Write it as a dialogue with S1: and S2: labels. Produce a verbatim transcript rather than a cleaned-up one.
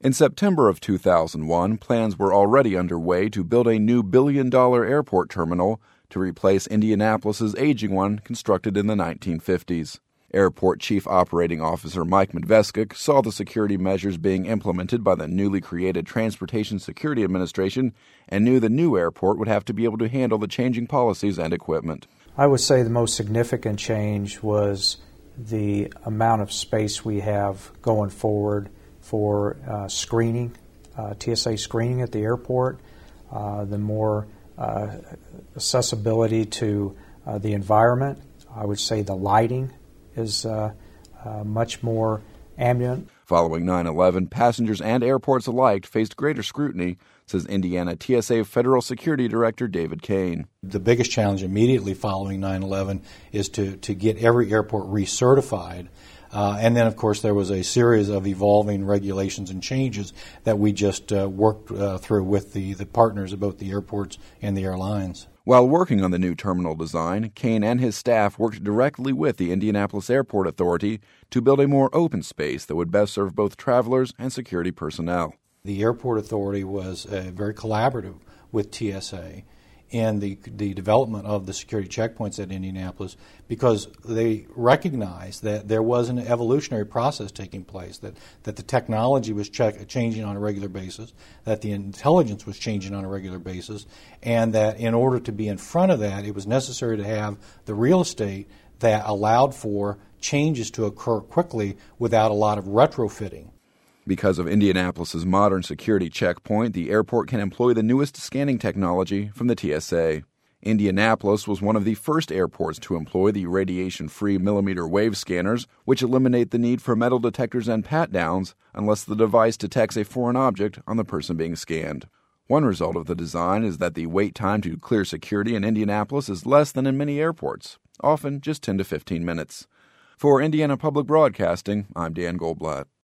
S1: In September of two thousand one, plans were already underway to build a new billion-dollar airport terminal to replace Indianapolis's aging one constructed in the nineteen fifties. Airport Chief Operating Officer Mike Medveskik saw the security measures being implemented by the newly created Transportation Security Administration and knew the new airport would have to be able to handle the changing policies and equipment.
S2: I would say the most significant change was the amount of space we have going forward for uh, screening, uh, T S A screening at the airport, uh, the more uh, accessibility to uh, the environment. I would say the lighting is uh, uh, much more ambient.
S1: Following nine eleven, passengers and airports alike faced greater scrutiny, says Indiana T S A Federal Security Director David Kane.
S3: The biggest challenge immediately following nine eleven is to, to get every airport recertified. Uh, and then, of course, there was a series of evolving regulations and changes that we just uh, worked uh, through with the, the partners of both the airports and the airlines.
S1: While working on the new terminal design, Kane and his staff worked directly with the Indianapolis Airport Authority to build a more open space that would best serve both travelers and security personnel.
S3: The Airport Authority was uh, very collaborative with T S A in the, the development of the security checkpoints at Indianapolis because they recognized that there was an evolutionary process taking place, that, that the technology was check, changing on a regular basis, that the intelligence was changing on a regular basis, and that in order to be in front of that, it was necessary to have the real estate that allowed for changes to occur quickly without a lot of retrofitting.
S1: Because of Indianapolis's modern security checkpoint, the airport can employ the newest scanning technology from the T S A. Indianapolis was one of the first airports to employ the radiation-free millimeter wave scanners, which eliminate the need for metal detectors and pat-downs unless the device detects a foreign object on the person being scanned. One result of the design is that the wait time to clear security in Indianapolis is less than in many airports, often just ten to fifteen minutes. For Indiana Public Broadcasting, I'm Dan Goldblatt.